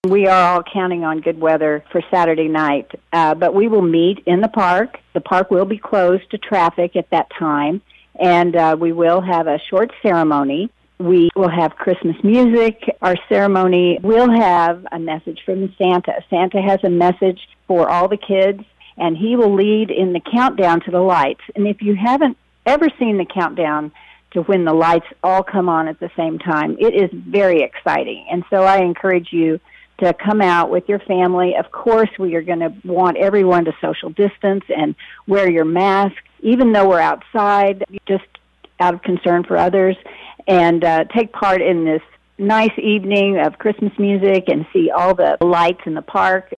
We are all counting on good weather for Saturday night, but we will meet in the park. The park will be closed to traffic at that time, and we will have a short ceremony. We will have Christmas music. Our ceremony will have a message from Santa. Santa has a message for all the kids, and he will lead in the countdown to the lights. And if you haven't ever seen the countdown to when the lights all come on at the same time, it is very exciting. And so I encourage you to come out with your family. Of course, we are going to want everyone to social distance and wear your mask, even though we're outside, just out of concern for others, and take part in this nice evening of Christmas music and see all the lights in the park.